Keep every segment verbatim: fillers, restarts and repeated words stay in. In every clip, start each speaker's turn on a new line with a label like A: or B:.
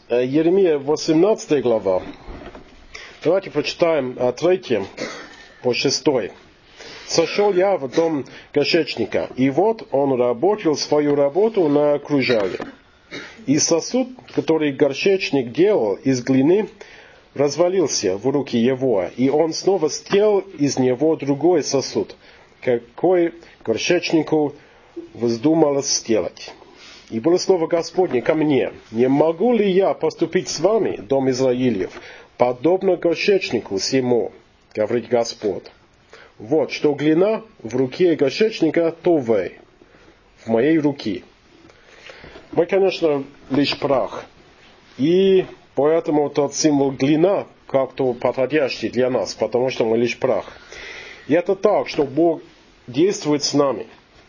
A: Еремия восемнадцатая глава. Давайте прочитаем от третьего по шестой. «Сошел я в дом горшечника, и вот он работал свою работу на кружале. И сосуд, который горшечник делал из глины, развалился в руки его, и он снова сделал из него другой сосуд, какой горшечнику вздумалось сделать. И было слово Господне ко мне: не могу ли я поступить с вами, дом Израилев, подобно горшечнику сему, говорит Господь. Вот что глина в руке горшечника, то вы в моей руке». Мы, конечно, лишь прах. И поэтому тот символ глина как-то подходящий для нас, потому что мы лишь прах. И это так, что Бог действует с нами.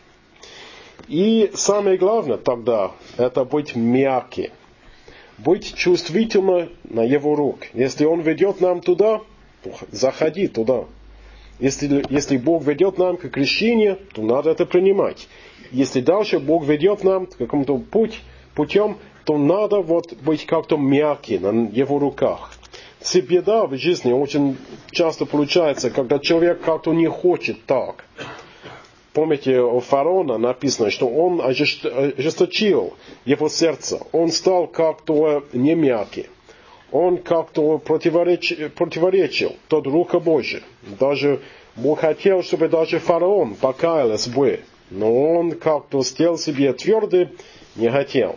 A: И самое главное тогда, это быть мягким. Быть чувствительным на Его рук. Если Он ведет нам туда, заходи туда. Если, если Бог ведет нам к крещению, то надо это принимать. Если дальше Бог ведет нам к какому-то путь, путем, то надо вот быть как-то мягким на Его руках. Вся беда в жизни очень часто получается, когда человек как-то не хочет так. Помните, у фараона написано, что он ожесточил его сердце. Он стал как-то не мягкий. Он как-то противоречил, противоречил тот Духа Божий. Даже Бог хотел, чтобы даже фараон покаялся бы. Но он как-то сделал себе твердый, не хотел.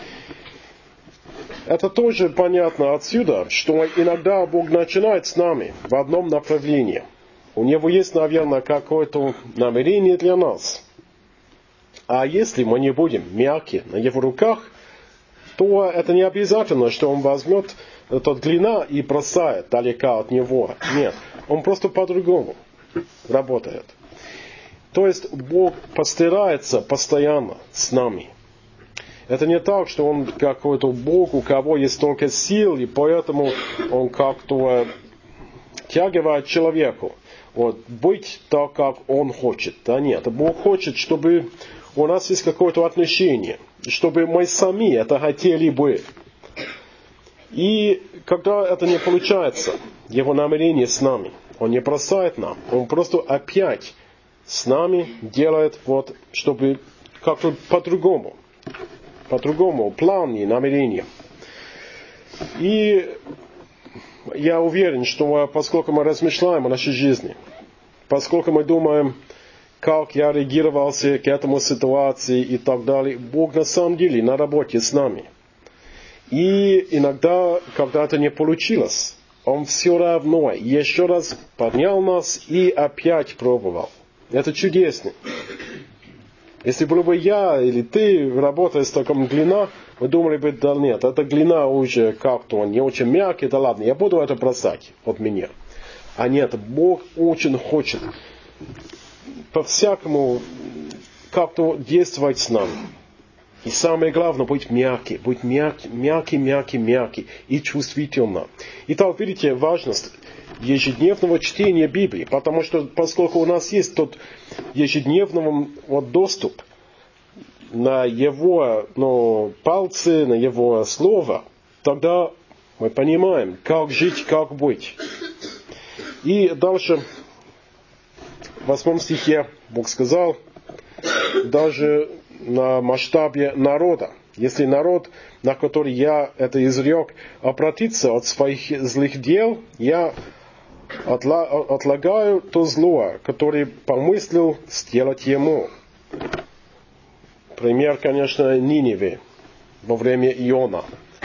A: Это тоже понятно отсюда, что иногда Бог начинает с нами в одном направлении. У Него есть, наверное, какое-то намерение для нас. А если мы не будем мягкие на Его руках, то это не обязательно, что Он возьмет тот глина и бросает далеко от Него. Нет, Он просто по-другому работает. То есть Бог постарается постоянно с нами. Это не так, что Он какой-то Бог, у кого есть столько сил, и поэтому Он как-то тягивает человеку. Вот, быть так, как Он хочет. Да нет, Бог хочет, чтобы у нас есть какое-то отношение, чтобы мы сами это хотели бы. И когда это не получается, Его намерение с нами, Он не бросает нам, Он просто опять с нами делает, вот, чтобы как-то по-другому, по-другому, план и намерение. И я уверен, что поскольку мы размышляем о нашей жизни, поскольку мы думаем, как я реагировался к этому ситуации и так далее, Бог на самом деле на работе с нами. И иногда, когда это не получилось, Он все равно еще раз поднял нас и опять пробовал. Это чудесно. Если было бы я или ты, работая с такой глина, мы думали бы, да нет, эта глина уже как-то не очень мягкая, да ладно, я буду это бросать от меня. А нет, Бог очень хочет по-всякому как-то действовать с нами. И самое главное, быть мягким, быть мягким, мягким, мягким, мягким и чувствительным. Итак, видите, важность ежедневного чтения Библии, потому что поскольку у нас есть тот ежедневный вот, доступ на Его ну, пальцы, на Его Слово, тогда мы понимаем, как жить, как быть. И дальше в восьмом стихе Бог сказал, даже на масштабе народа, если народ, на который я это изрек, обратится от своих злых дел, я отлагаю то зло, которое помыслил сделать ему. Пример, конечно, Ниневе во время Иона.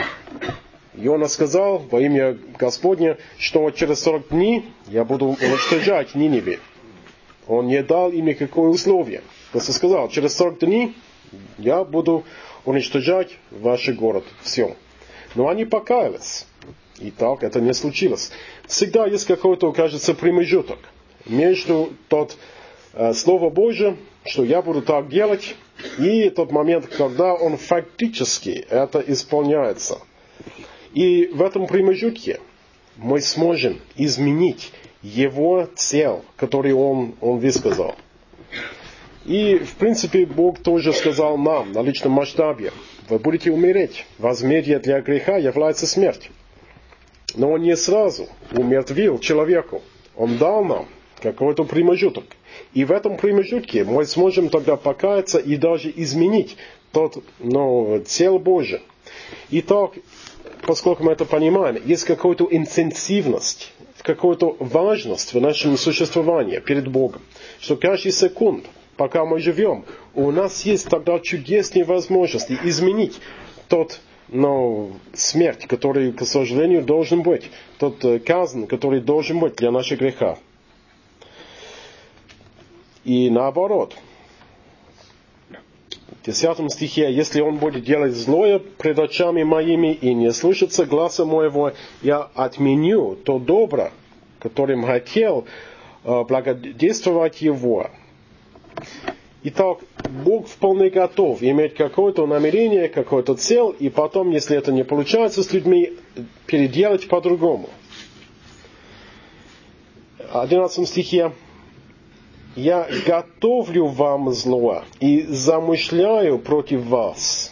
A: Иона сказал во имя Господне, что через сорок дней я буду уничтожать Ниневе. Он не дал им никакое условие. Просто сказал, через сорок дней я буду уничтожать ваш город. Все. Но они покаялись. И так это не случилось. Всегда есть какой-то, кажется, промежуток между тот э, Слово Божие, что я буду так делать, и тот момент, когда он фактически это исполняется. И в этом промежутке мы сможем изменить его цель, которую он, он высказал. И, в принципе, Бог тоже сказал нам на личном масштабе, вы будете умереть. Возмездие для греха является смерть. Но он не сразу умертвил человеку. Он дал нам какой-то промежуток. И в этом промежутке мы сможем тогда покаяться и даже изменить тот, ну, цель Божия. Итак, поскольку мы это понимаем, есть какая-то интенсивность, какая-то важность в нашем существовании перед Богом. Что каждый секунд, пока мы живем, у нас есть тогда чудесные возможности изменить тот, но смерть, который, к сожалению, должен быть, тот казнь, который должен быть для нашего греха. И наоборот, в десятом стихе, если он будет делать злое пред очами моими и не слышится гласа моего, я отменю то добро, которым хотел благодействовать его. Итак, Бог вполне готов иметь какое-то намерение, какую-то цель, и потом, если это не получается с людьми, переделать по-другому. В одиннадцатом стихе. Я готовлю вам зло и замышляю против вас.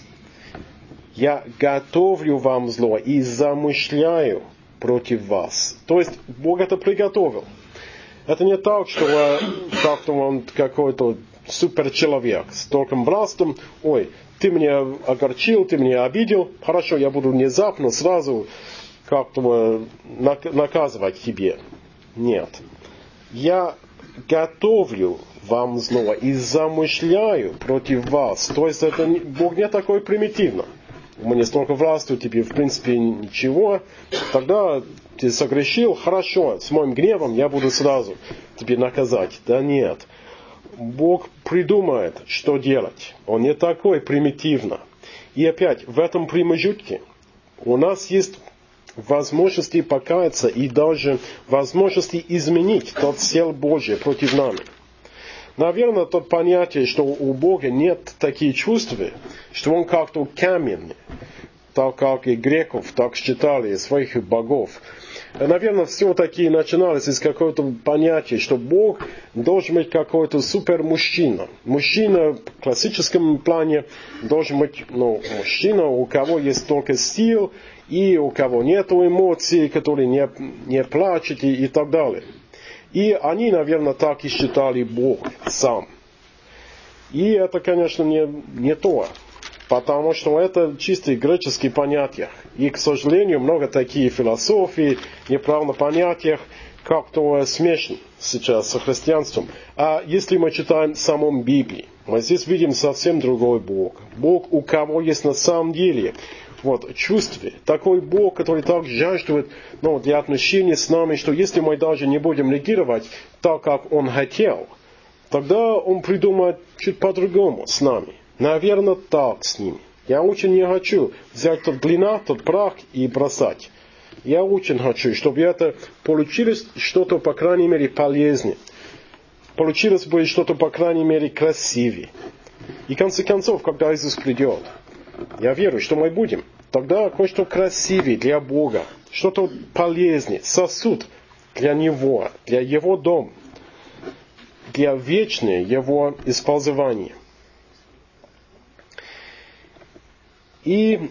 A: Я готовлю вам зло и замышляю против вас. То есть Бог это приготовил. Это не так, что как-то он какой-то суперчеловек с толком властью. Ой, ты меня огорчил, ты меня обидел. Хорошо, я буду внезапно сразу как-то наказывать тебе. Нет. Я готовлю вам зло и замышляю против вас. То есть это Бог не такой примитивно. У меня столько власти, тебе в принципе ничего. Тогда ты согрешил, хорошо, с моим гневом я буду сразу тебе наказать. Да нет. Бог придумает, что делать. Он не такой примитивно. И опять, в этом промежутке у нас есть возможности покаяться и даже возможности изменить тот сил Божий против нами. Наверное, то понятие, что у Бога нет таких чувств, что Он как-то каменный, так как и греков так считали своих богов. Наверное, все-таки начиналось из какого-то понятия, что Бог должен быть какой-то супермужчина. Мужчина в классическом плане должен быть, ну, мужчина, у кого есть только сил, и у кого нет эмоций, который не, не плачет и, и так далее. И они, наверное, так и считали Бог сам. И это, конечно, не, не то. Потому что это чисто греческие понятия. И, к сожалению, много таких философий, неправильных понятий, как-то смешно сейчас со христианством. А если мы читаем в самом Библии, мы здесь видим совсем другой Бог. Бог, у кого есть на самом деле вот, чувстве. Такой Бог, который так жаждет, ну, для отношений с нами, что если мы даже не будем реагировать так, как Он хотел, тогда Он придумает чуть по-другому с нами. Наверное, так с ними. Я очень не хочу взять тот глина, тот прах и бросать. Я очень хочу, чтобы это получилось что-то, по крайней мере, полезнее. Получилось бы что-то, по крайней мере, красивее. И в конце концов, когда Иисус придет, я верю, что мы будем тогда кое-что красивее для Бога, что-то полезнее, сосуд для Него, для Его дома, для вечного Его использования. И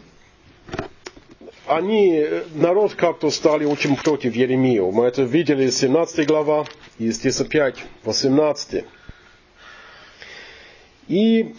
A: они, народ как-то стали очень против Иеремии. Мы это видели из семнадцатой глава, и здесь опять восемнадцатой. И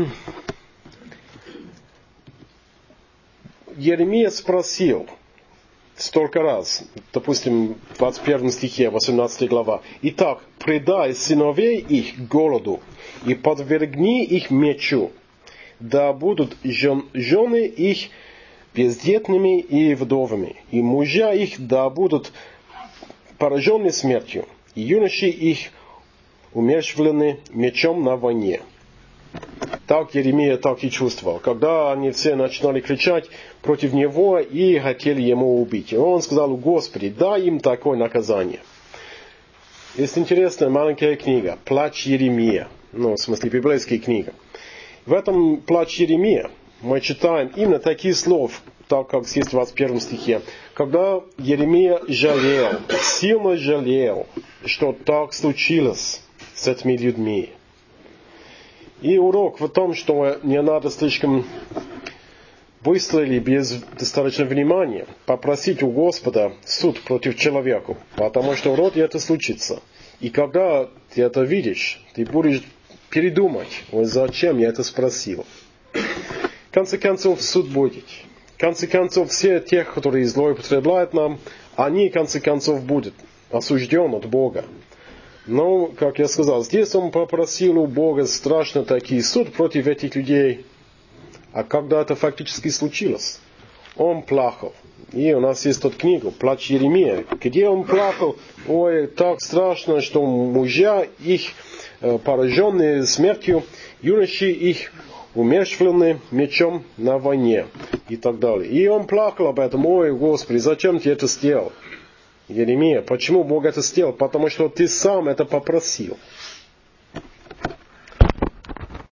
A: Иеремия спросил столько раз, допустим, в двадцать первом стихе, восемнадцатой глава. «Итак, предай сыновей их голоду и подвергни их мечу, да будут жен, жены их бездетными и вдовами, и мужья их да будут поражены смертью, и юноши их умерщвлены мечом на войне». Так Иеремия так и чувствовал. Когда они все начинали кричать против него и хотели ему убить. И он сказал: «Господи, дай им такое наказание». Есть интересная маленькая книга «Плач Иеремия». Ну, в смысле, библейская книга. В этом «Плач Иеремия» мы читаем именно такие слова, так как есть в двадцать первом стихе. Когда Иеремия жалел, сильно жалел, что так случилось с этими людьми. И урок в том, что не надо слишком быстро или без достаточного внимания попросить у Господа суд против человека, потому что вроде это случится. И когда ты это видишь, ты будешь передумать, ой, зачем я это спросил. В конце концов, суд будет. В конце концов, все тех, которые злоупотребляют нам, они, в конце концов, будут осуждены от Бога. Но, как я сказал, здесь он попросил у Бога страшно такой суд против этих людей. А когда это фактически случилось, он плакал. И у нас есть тут книга «Плач Иеремия», где он плакал, ой, так страшно, что мужья их, пораженные смертью, юноши их умерщвлены мечом на войне и так далее. И он плакал об этом, ой, Господи, зачем ты это сделал? Иеремия, почему Бог это сделал? Потому что ты сам это попросил.